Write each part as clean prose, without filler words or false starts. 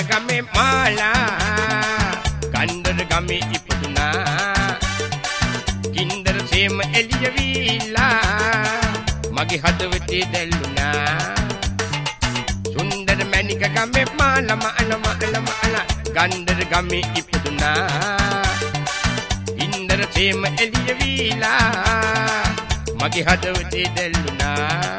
ගමේ මාලා ගන්ධර ගමේ ඉපදුනා ගින්දර සේම එළිය වීලා මගේ හදවතේ දැල්ුණා සුන්දර මැණික ගමේ මාලා ගන්ධර ගමේ ඉපදුනා ගින්දර සේම එළිය වීලා මගේ හදවතේ දැල්ුණා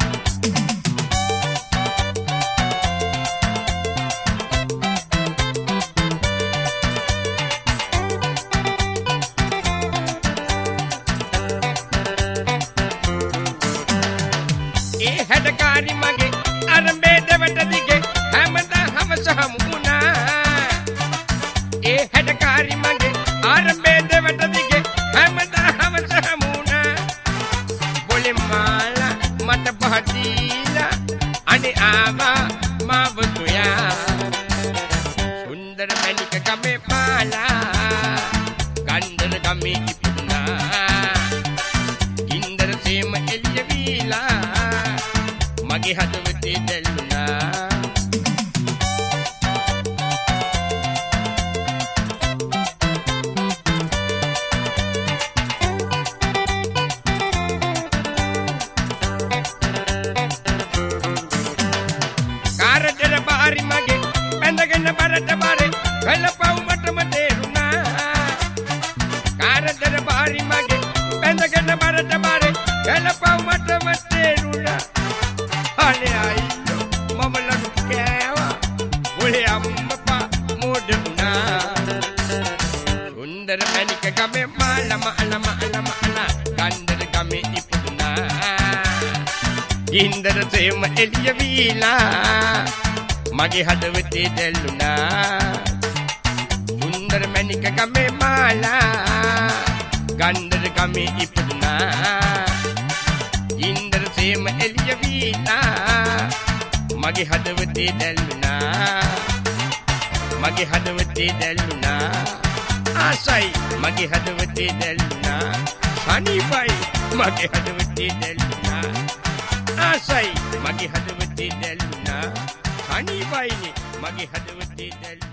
හැඩකාරි මගේ අරඹේ දෙවට දිගේ හැමදාම සමුුණා ඒ හැඩකාරි මගේ අරඹේ දෙවට දිගේ හැමදාම සමුුණා බොලේ මාලා මට පහදීලා අනේ ආවා මාව සොයා සුන්දර මැණික ගමේ මාලා ගන්ධර ගමේ ඉපදුනා ගින්දර සේම එළිය වීලා මගේ හදවතේ දැල්ුණා කාරදර බාරි මගේ බැඳගෙන බරට බරේ කලපව් මටම තේරුණා කාරදර බාරි මගේ බැඳගෙන බරට බරේ කලපව් මටම තේරුණා අනේ අයියෝ මම ලනු කෑවා ඔලේ අම්මපා මොඩුනා සුන්දර මැණික ගමේ මාලා ගන්ධර ගමේ ඉපදුනා ගින්දර සේම එළිය වීලා මගේ හදවතේ දැල්ුණා සුන්දර මැණික ගමේ මාලා ගන්ධර ගමේ ඉපදුනා ගින්දර සේම එළිය වීලා මගේ හදවතේ දැල්ුණා මගේ හදවතේ දැල්ුණා ආසයි මගේ හදවතේ දැල්ුණා අනිවයි මගේ හදවතේ දැල්ුණා ආසයි මගේ හදවතේ දැල්ුණා අනිවයිනේ මගේ හදවතේ දැල්ුණා